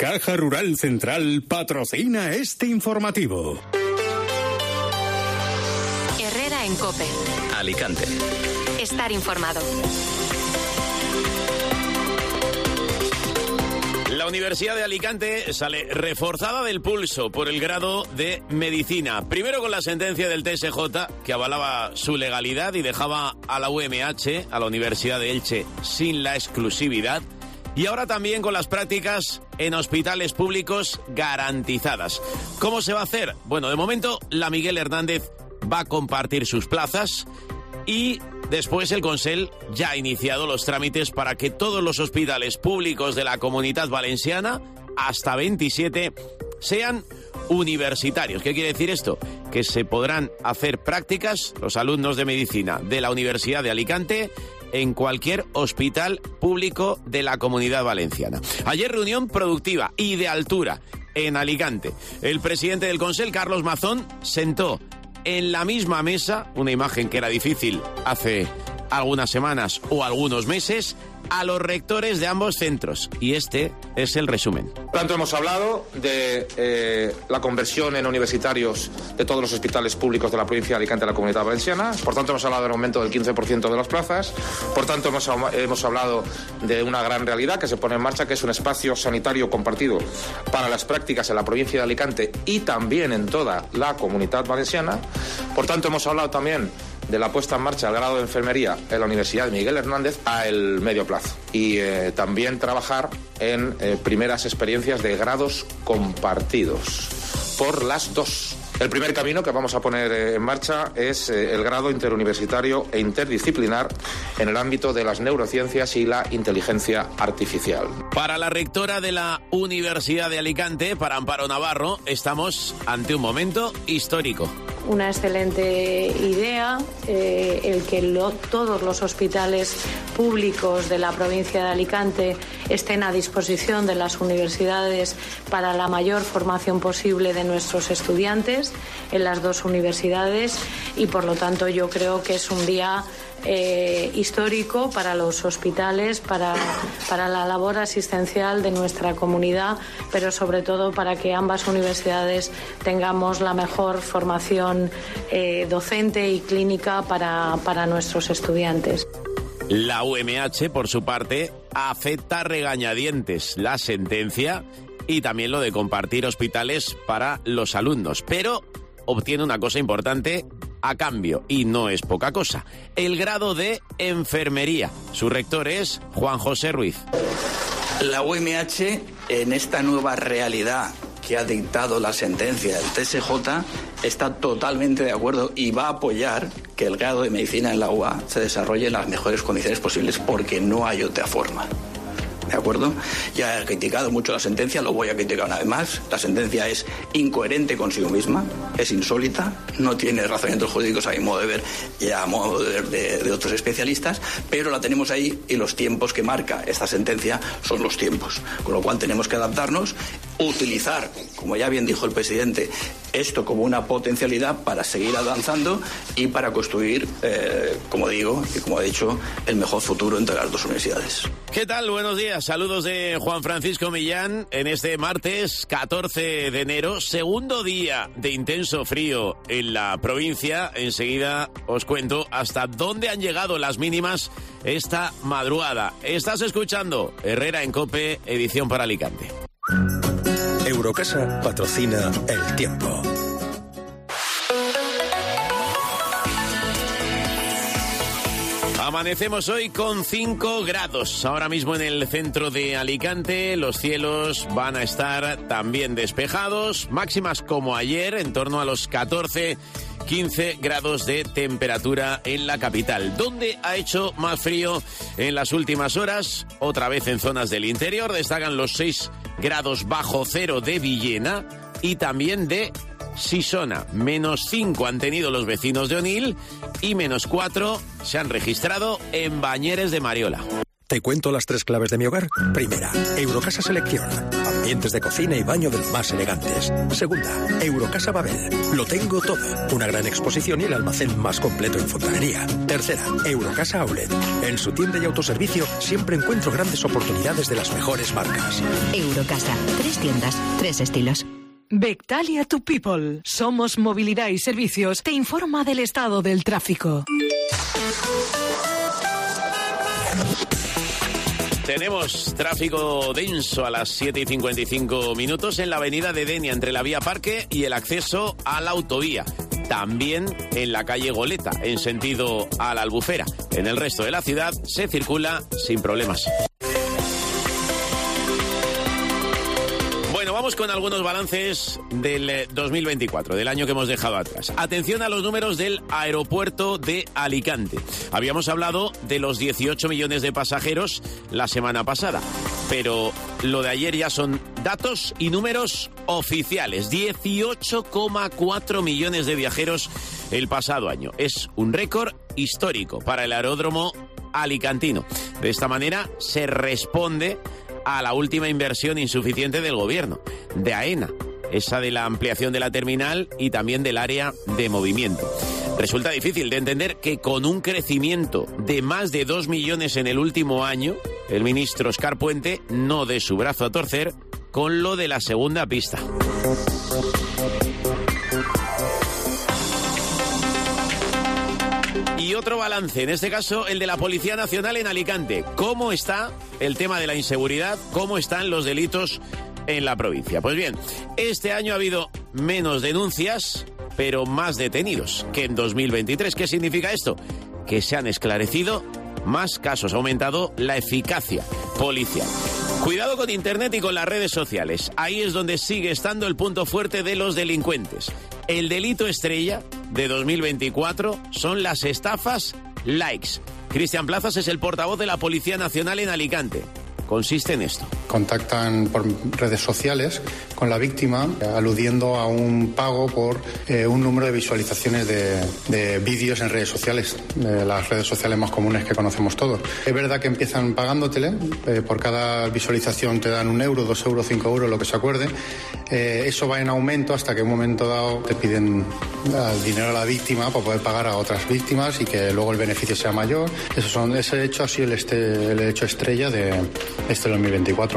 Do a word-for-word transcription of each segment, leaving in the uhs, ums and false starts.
Caja Rural Central patrocina este informativo. Herrera en COPE. Alicante. Estar informado. La Universidad de Alicante sale reforzada del pulso por el grado de Medicina. Primero con la sentencia del T S J, que avalaba su legalidad y dejaba a la U M H, a la Universidad de Elche, sin la exclusividad. Y ahora también con las prácticas en hospitales públicos garantizadas. ¿Cómo se va a hacer? Bueno, de momento la Miguel Hernández va a compartir sus plazas y después el Consell ya ha iniciado los trámites para que todos los hospitales públicos de la Comunitat Valenciana, hasta veintisiete, sean universitarios. ¿Qué quiere decir esto? Que se podrán hacer prácticas los alumnos de medicina de la Universidad de Alicante en cualquier hospital público de la Comunidad Valenciana. Ayer reunión productiva y de altura en Alicante. El presidente del Consell, Carlos Mazón, sentó en la misma mesa, una imagen que era difícil hace algunas semanas o algunos meses, a los rectores de ambos centros. Y este es el resumen. Tanto hemos hablado de eh, la conversión en universitarios de todos los hospitales públicos de la provincia de Alicante a la Comunidad Valenciana. Por tanto, hemos hablado del aumento del quince por ciento de las plazas. Por tanto, hemos, hemos hablado de una gran realidad que se pone en marcha, que es un espacio sanitario compartido para las prácticas en la provincia de Alicante y también en toda la Comunidad Valenciana. Por tanto, hemos hablado también de la puesta en marcha del grado de enfermería en la Universidad de Miguel Hernández a el medio plazo. Y eh, también trabajar en eh, primeras experiencias de grados compartidos por las dos. El primer camino que vamos a poner eh, en marcha es eh, el grado interuniversitario e interdisciplinar en el ámbito de las neurociencias y la inteligencia artificial. Para la rectora de la Universidad de Alicante, para Amparo Navarro, estamos ante un momento histórico. Una excelente idea, eh, el que lo, todos los hospitales públicos de la provincia de Alicante estén a disposición de las universidades para la mayor formación posible de nuestros estudiantes en las dos universidades, y por lo tanto yo creo que es un día Eh, histórico para los hospitales, para, para la labor asistencial de nuestra comunidad, pero sobre todo para que ambas universidades tengamos la mejor formación eh, docente y clínica para, para nuestros estudiantes. La U M H, por su parte, acepta regañadientes la sentencia y también lo de compartir hospitales para los alumnos, pero obtiene una cosa importante a cambio, y no es poca cosa: el grado de enfermería. Su rector es Juan José Ruiz. La U M H, en esta nueva realidad que ha dictado la sentencia del T S J, está totalmente de acuerdo y va a apoyar que el grado de medicina en la U A se desarrolle en las mejores condiciones posibles, porque no hay otra forma. ¿De acuerdo? Ya he criticado mucho la sentencia, lo voy a criticar una vez más. La sentencia es incoherente consigo misma, es insólita, no tiene razonamientos jurídicos a mi modo de ver y a modo de ver de, de otros especialistas, pero la tenemos ahí y los tiempos que marca esta sentencia son los tiempos. Con lo cual tenemos que adaptarnos, utilizar, como ya bien dijo el presidente, esto como una potencialidad para seguir avanzando y para construir, eh, como digo y como he dicho, el mejor futuro entre las dos universidades. ¿Qué tal? Buenos días. Saludos de Juan Francisco Millán en este martes catorce de enero, segundo día de intenso frío en la provincia. Enseguida os cuento hasta dónde han llegado las mínimas esta madrugada. Estás escuchando Herrera en COPE, edición para Alicante. Eurocasa patrocina El Tiempo. Amanecemos hoy con cinco grados. Ahora mismo en el centro de Alicante los cielos van a estar también despejados. Máximas como ayer, en torno a los catorce, quince grados de temperatura en la capital. ¿Dónde ha hecho más frío en las últimas horas? Otra vez en zonas del interior. Destacan los seis grados bajo cero de Villena y también de Sisona. Menos cinco han tenido los vecinos de Onil y menos cuatro se han registrado en Bañeres de Mariola. ¿Te cuento las tres claves de mi hogar? Primera, Eurocasa Selección. Ambientes de cocina y baño de los más elegantes. Segunda, Eurocasa Babel. Lo tengo todo. Una gran exposición y el almacén más completo en fontanería. Tercera, Eurocasa Outlet. En su tienda y autoservicio siempre encuentro grandes oportunidades de las mejores marcas. Eurocasa. Tres tiendas, tres estilos. Bectalia to People. Somos Movilidad y Servicios. Te informa del estado del tráfico. Tenemos tráfico denso a las siete y cincuenta y cinco minutos en la avenida de Denia, entre la vía Parque y el acceso a la autovía. También en la calle Goleta, en sentido a la Albufera. En el resto de la ciudad se circula sin problemas. Bueno, vamos con algunos balances del dos mil veinticuatro, del año que hemos dejado atrás. Atención a los números del aeropuerto de Alicante. Habíamos hablado de los dieciocho millones de pasajeros la semana pasada, pero lo de ayer ya son datos y números oficiales. dieciocho coma cuatro millones de viajeros el pasado año. Es un récord histórico para el aeródromo alicantino. De esta manera se responde a la última inversión insuficiente del gobierno, de AENA, esa de la ampliación de la terminal y también del área de movimiento. Resulta difícil de entender que con un crecimiento de más de dos millones en el último año, el ministro Óscar Puente no dé su brazo a torcer con lo de la segunda pista. Y otro balance, en este caso el de la Policía Nacional en Alicante. ¿Cómo está el tema de la inseguridad? ¿Cómo están los delitos en la provincia? Pues bien, este año ha habido menos denuncias, pero más detenidos que en dos mil veintitrés. ¿Qué significa esto? Que se han esclarecido más casos, ha aumentado la eficacia policial. Cuidado con Internet y con las redes sociales. Ahí es donde sigue estando el punto fuerte de los delincuentes. El delito estrella de dos mil veinticuatro son las estafas likes. Cristian Plazas es el portavoz de la Policía Nacional en Alicante. Consiste en esto. Contactan por redes sociales con la víctima aludiendo a un pago por eh, un número de visualizaciones de, de vídeos en redes sociales, de las redes sociales más comunes que conocemos todos. Es verdad que empiezan pagándotele, eh, por cada visualización te dan un euro, dos euros, cinco euros, lo que se acuerde. Eh, eso va en aumento hasta que en un momento dado te piden el dinero a la víctima para poder pagar a otras víctimas y que luego el beneficio sea mayor. Eso son, ese hecho ha sido el, este, el hecho estrella de este dos mil veinticuatro.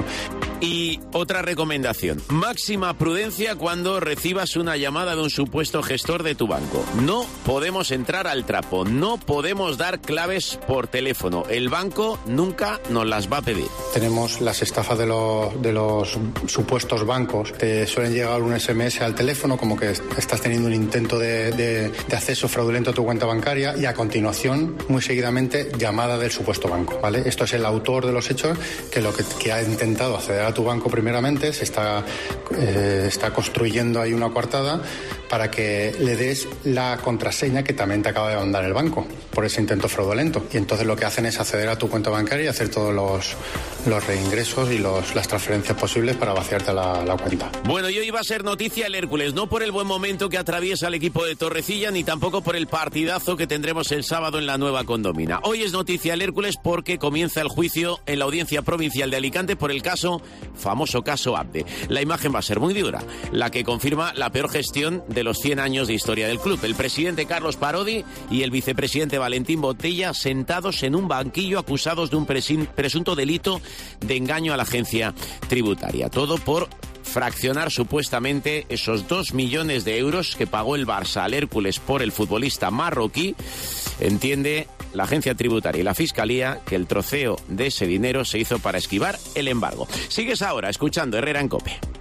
Y otra recomendación, máxima prudencia cuando recibas una llamada de un supuesto gestor de tu banco. No podemos entrar al trapo, no podemos dar claves por teléfono. El banco nunca nos las va a pedir. Tenemos las estafas de los, de los supuestos bancos. Te suelen llegar un ese eme ese al teléfono como que estás teniendo un intento de, de, de acceso fraudulento a tu cuenta bancaria y a continuación, muy seguidamente, llamada del supuesto banco, ¿vale? Esto es el autor de los hechos que lo que, que ha intentado acceder a tu banco primeramente, se está, eh, está construyendo ahí una coartada para que le des la contraseña que también te acaba de mandar el banco por ese intento fraudulento. Y entonces lo que hacen es acceder a tu cuenta bancaria y hacer todos los, los reingresos y los, las transferencias posibles para vaciarte la, la cuenta. Bueno, y hoy va a ser noticia el Hércules, no por el buen momento que atraviesa el equipo de Torrecilla, ni tampoco por el partidazo que tendremos el sábado en la Nueva Condomina. Hoy es noticia el Hércules porque comienza el juicio en la Audiencia Provincial de Alicante por el caso, famoso caso Abde. La imagen va a ser muy dura, la que confirma la peor gestión de los cien años de historia del club. El presidente Carlos Parodi y el vicepresidente Valentín Botella sentados en un banquillo acusados de un presunto delito de engaño a la agencia tributaria. Todo por fraccionar supuestamente esos dos millones de euros que pagó el Barça al Hércules por el futbolista marroquí. Entiende la agencia tributaria y la fiscalía que el troceo de ese dinero se hizo para esquivar el embargo. Sigues ahora escuchando Herrera en COPE.